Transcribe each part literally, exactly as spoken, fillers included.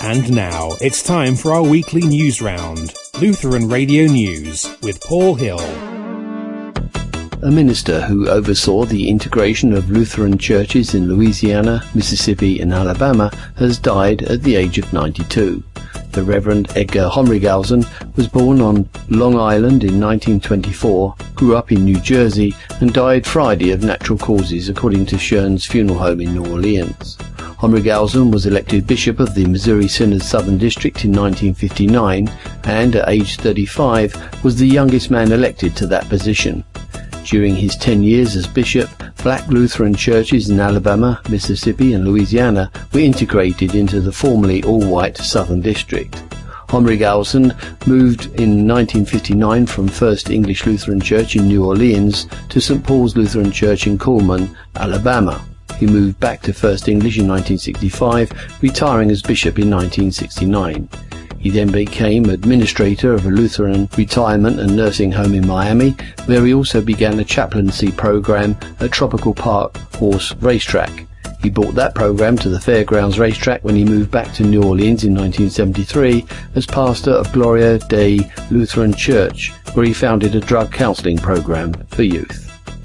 And now it's time for our weekly news round. Lutheran Radio News with Paul Hill. A minister who oversaw the integration of Lutheran churches in Louisiana, Mississippi and Alabama has died at the age of ninety-two. The Reverend Edgar Homrighausen was born on Long Island in nineteen twenty-four, grew up in New Jersey and died Friday of natural causes according to Schern's funeral home in New Orleans. Homrighausen was elected Bishop of the Missouri Synod Southern District in nineteen fifty-nine and at age thirty-five was the youngest man elected to that position. During his ten years as bishop, black Lutheran churches in Alabama, Mississippi and Louisiana were integrated into the formerly all-white Southern District. Homrighausen moved in nineteen fifty-nine from First English Lutheran Church in New Orleans to Saint Paul's Lutheran Church in Cullman, Alabama. He moved back to First English in nineteen sixty-five, retiring as bishop in nineteen sixty-nine. He then became administrator of a Lutheran retirement and nursing home in Miami, where he also began a chaplaincy program at Tropical Park Horse Racetrack. He brought that program to the Fairgrounds Racetrack when he moved back to New Orleans in nineteen seventy-three as pastor of Gloria Dei Lutheran Church, where he founded a drug counseling program for youth.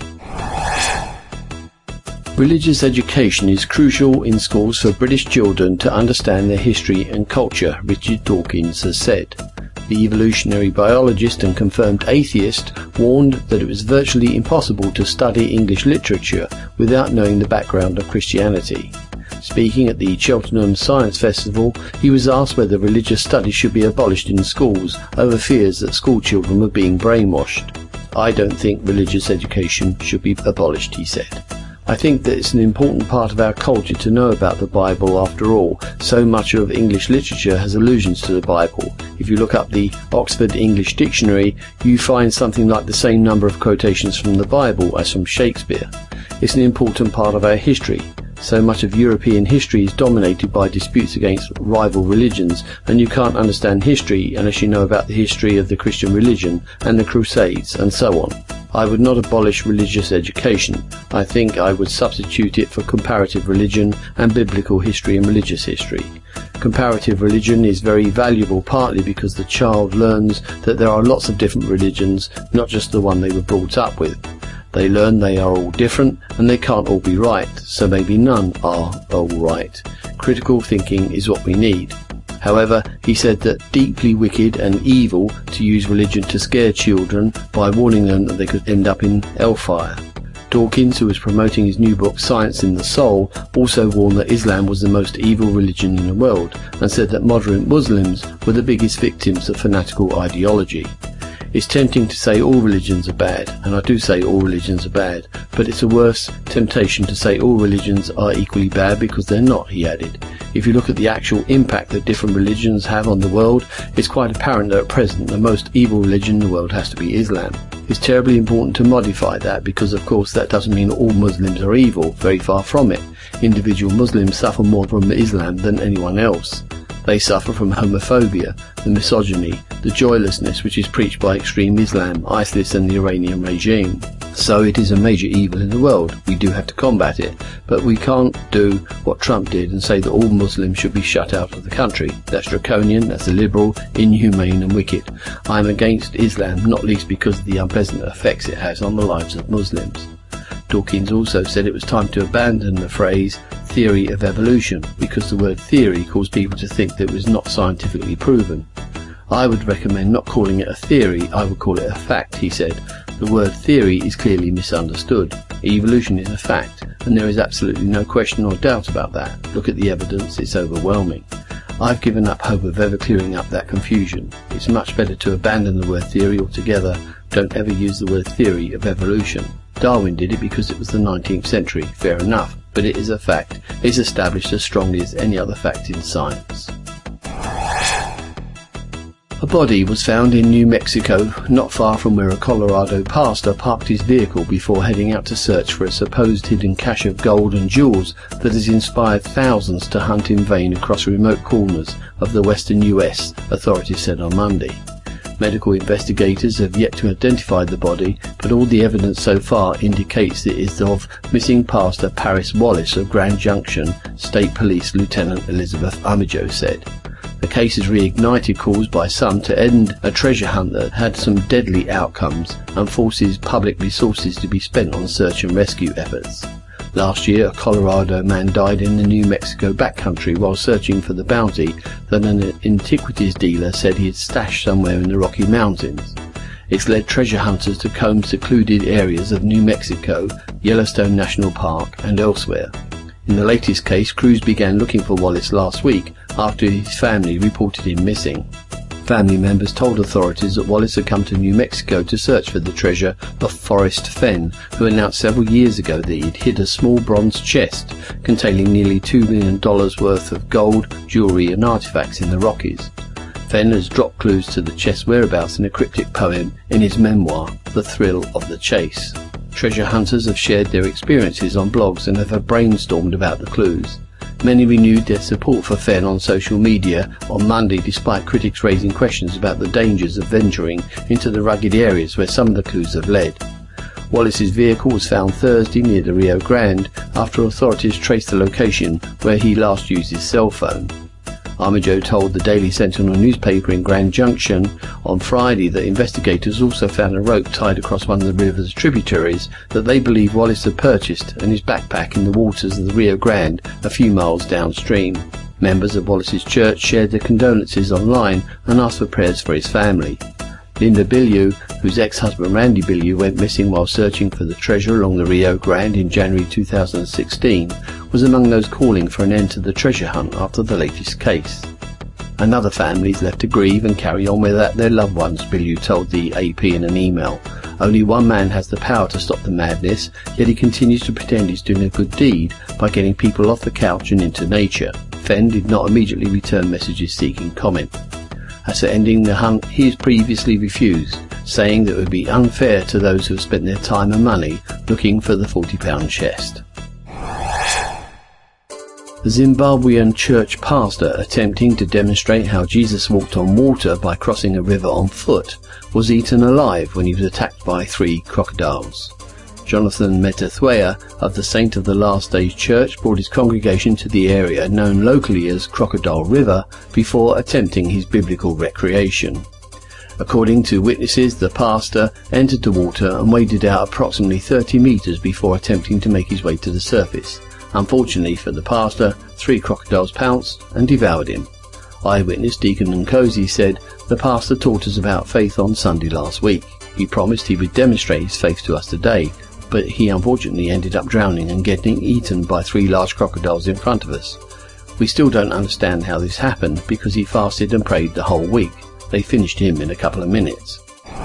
Religious education is crucial in schools for British children to understand their history and culture, Richard Dawkins has said. The evolutionary biologist and confirmed atheist warned that it was virtually impossible to study English literature without knowing the background of Christianity. Speaking at the Cheltenham Science Festival, he was asked whether religious studies should be abolished in schools over fears that school children were being brainwashed. "I don't think religious education should be abolished," he said. "I think that it's an important part of our culture to know about the Bible after all. So much of English literature has allusions to the Bible. If you look up the Oxford English Dictionary, you find something like the same number of quotations from the Bible as from Shakespeare. It's an important part of our history. So much of European history is dominated by disputes against rival religions, and you can't understand history unless you know about the history of the Christian religion and the Crusades and so on. I would not abolish religious education. I think I would substitute it for comparative religion and biblical history and religious history. Comparative religion is very valuable partly because the child learns that there are lots of different religions, not just the one they were brought up with. They learn they are all different and they can't all be right, so maybe none are all right. Critical thinking is what we need." However, he said that deeply wicked and evil to use religion to scare children by warning them that they could end up in hellfire. Dawkins, who was promoting his new book Science in the Soul, also warned that Islam was the most evil religion in the world and said that moderate Muslims were the biggest victims of fanatical ideology. "It's tempting to say all religions are bad, and I do say all religions are bad, but it's a worse temptation to say all religions are equally bad because they're not," he added. "If you look at the actual impact that different religions have on the world, it's quite apparent that at present the most evil religion in the world has to be Islam. It's terribly important to modify that because of course that doesn't mean all Muslims are evil, very far from it. Individual Muslims suffer more from Islam than anyone else. They suffer from homophobia, the misogyny, the joylessness which is preached by extreme Islam, ISIS and the Iranian regime. So it is a major evil in the world. We do have to combat it, but we can't do what Trump did and say that all Muslims should be shut out of the country. That's draconian, that's illiberal, inhumane and wicked. I am against Islam, not least because of the unpleasant effects it has on the lives of Muslims." Dawkins also said it was time to abandon the phrase theory of evolution because the word theory caused people to think that it was not scientifically proven. "I would recommend not calling it a theory, I would call it a fact," he said. "The word theory is clearly misunderstood. Evolution is a fact, and there is absolutely no question or doubt about that. Look at the evidence, it's overwhelming. I've given up hope of ever clearing up that confusion. It's much better to abandon the word theory altogether. Don't ever use the word theory of evolution. Darwin did it because it was the nineteenth century, fair enough, but it is a fact. It's established as strongly as any other fact in science." A body was found in New Mexico, not far from where a Colorado pastor parked his vehicle before heading out to search for a supposed hidden cache of gold and jewels that has inspired thousands to hunt in vain across remote corners of the western U S, authorities said on Monday. Medical investigators have yet to identify the body, but all the evidence so far indicates it is of missing pastor Paris Wallace of Grand Junction. State Police Lieutenant Elizabeth Armijo said. The case has reignited calls by some to end a treasure hunt that had some deadly outcomes and forces public resources to be spent on search and rescue efforts. Last year, a Colorado man died in the New Mexico backcountry while searching for the bounty that an antiquities dealer said he had stashed somewhere in the Rocky Mountains. It's led treasure hunters to comb secluded areas of New Mexico, Yellowstone National Park, and elsewhere. In the latest case, crews began looking for Wallace last week after his family reported him missing. Family members told authorities that Wallace had come to New Mexico to search for the treasure of Forrest Fenn, who announced several years ago that he'd hid a small bronze chest containing nearly two million dollars worth of gold, jewellery and artefacts in the Rockies. Fenn has dropped clues to the chest's whereabouts in a cryptic poem in his memoir, The Thrill of the Chase. Treasure hunters have shared their experiences on blogs and have brainstormed about the clues. Many renewed their support for Fenn on social media on Monday, despite critics raising questions about the dangers of venturing into the rugged areas where some of the clues have led. Wallace's vehicle was found Thursday near the Rio Grande after authorities traced the location where he last used his cell phone. Armijo told the Daily Sentinel newspaper in Grand Junction on Friday that investigators also found a rope tied across one of the river's tributaries that they believe Wallace had purchased and his backpack in the waters of the Rio Grande a few miles downstream. Members of Wallace's church shared their condolences online and asked for prayers for his family. Linda Bilyeu, whose ex-husband Randy Bilyeu went missing while searching for the treasure along the Rio Grande in January two thousand sixteen, was among those calling for an end to the treasure hunt after the latest case. And other families left to grieve and carry on without their loved ones, Bilyeu told the A P in an email. Only one man has the power to stop the madness, yet he continues to pretend he's doing a good deed by getting people off the couch and into nature. Fenn did not immediately return messages seeking comment. As for ending the hunt, he has previously refused, saying that it would be unfair to those who have spent their time and money looking for the forty pound chest. The Zimbabwean church pastor attempting to demonstrate how Jesus walked on water by crossing a river on foot was eaten alive when he was attacked by three crocodiles. Jonathan Metathwea of the Saint of the Last Days Church brought his congregation to the area known locally as Crocodile River before attempting his biblical recreation. According to witnesses, the pastor entered the water and waded out approximately thirty metres before attempting to make his way to the surface. Unfortunately for the pastor, three crocodiles pounced and devoured him. Eyewitness Deacon Nkosi said, "The pastor taught us about faith on Sunday last week. He promised he would demonstrate his faith to us today, but he unfortunately ended up drowning and getting eaten by three large crocodiles in front of us. We still don't understand how this happened because he fasted and prayed the whole week. They finished him in a couple of minutes."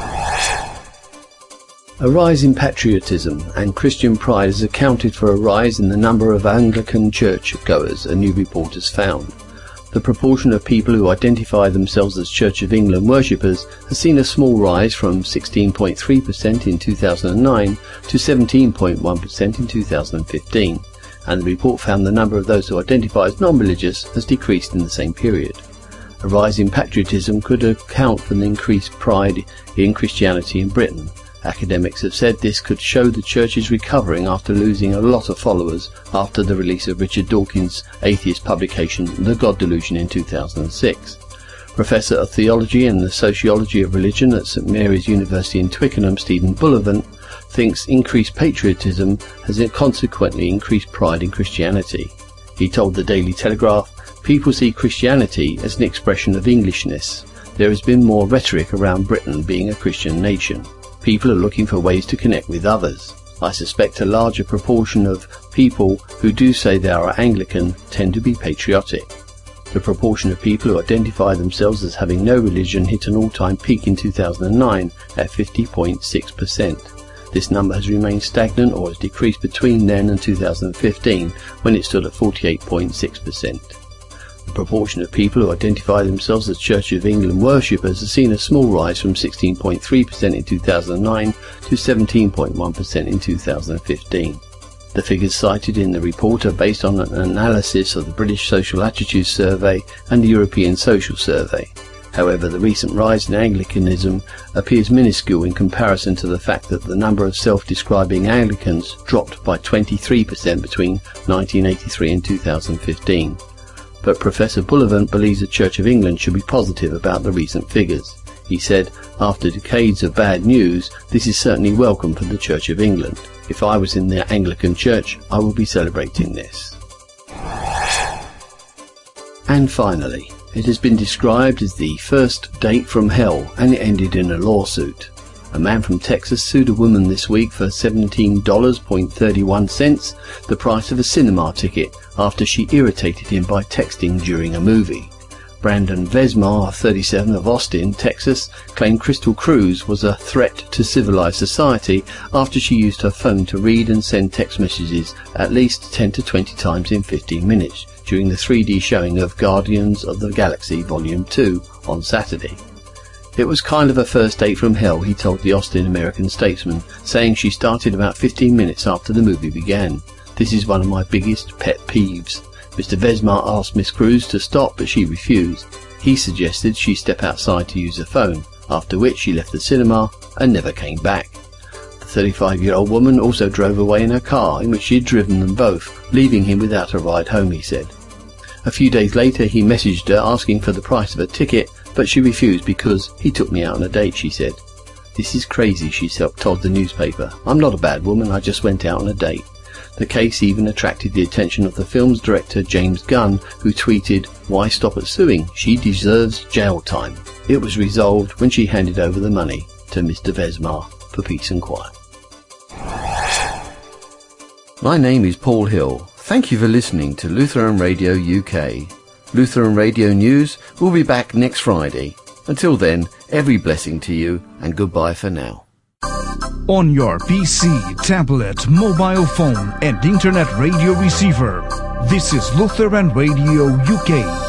A rise in patriotism and Christian pride has accounted for a rise in the number of Anglican church-goers, a new report has found. The proportion of people who identify themselves as Church of England worshippers has seen a small rise from sixteen point three percent in two thousand nine to seventeen point one percent in two thousand fifteen, and the report found the number of those who identify as non-religious has decreased in the same period. A rise in patriotism could account for the increased pride in Christianity in Britain. Academics have said this could show the church is recovering after losing a lot of followers after the release of Richard Dawkins' atheist publication The God Delusion in two thousand six. Professor of Theology and the Sociology of Religion at Saint Mary's University in Twickenham, Stephen Bullivant, thinks increased patriotism has consequently increased pride in Christianity. He told the Daily Telegraph, "People see Christianity as an expression of Englishness. There has been more rhetoric around Britain being a Christian nation. People are looking for ways to connect with others. I suspect a larger proportion of people who do say they are Anglican tend to be patriotic." The proportion of people who identify themselves as having no religion hit an all-time peak in two thousand nine at fifty point six percent. This number has remained stagnant or has decreased between then and two thousand fifteen, when it stood at forty-eight point six percent. The proportion of people who identify themselves as Church of England worshippers has seen a small rise from sixteen point three percent in two thousand nine to seventeen point one percent in two thousand fifteen. The figures cited in the report are based on an analysis of the British Social Attitudes Survey and the European Social Survey. However, the recent rise in Anglicanism appears minuscule in comparison to the fact that the number of self-describing Anglicans dropped by twenty-three percent between nineteen eighty-three and two thousand fifteen. but Professor Bullivant believes the Church of England should be positive about the recent figures. He said, "After decades of bad news, this is certainly welcome for the Church of England. If I was in the Anglican Church, I would be celebrating this." And finally, it has been described as the first date from hell, and it ended in a lawsuit. A man from Texas sued a woman this week for seventeen dollars and thirty-one cents, the price of a cinema ticket, after she irritated him by texting during a movie. Brandon Vesmar, thirty-seven, of Austin, Texas, claimed Crystal Cruz was a threat to civilized society after she used her phone to read and send text messages at least ten to twenty times in fifteen minutes during the three D showing of Guardians of the Galaxy Volume two on Saturday. "It was kind of a first date from hell," he told the Austin American Statesman, saying she started about fifteen minutes after the movie began. "This is one of my biggest pet peeves." Mister Vesmar asked Miss Cruz to stop, but she refused. He suggested she step outside to use her phone, after which she left the cinema and never came back. The thirty-five-year-old woman also drove away in her car, in which she had driven them both, leaving him without a ride home, he said. A few days later he messaged her asking for the price of a ticket, but she refused because he took me out on a date, she said. "This is crazy," she told the newspaper. "I'm not a bad woman, I just went out on a date." The case even attracted the attention of the film's director James Gunn, who tweeted, "Why stop at suing? She deserves jail time." It was resolved when she handed over the money to Mister Vesmar for peace and quiet. My name is Paul Hill. Thank you for listening to Lutheran Radio U K. Lutheran Radio News will be back next Friday. Until then, every blessing to you and goodbye for now. On your P C, tablet, mobile phone and internet radio receiver, this is Lutheran Radio U K.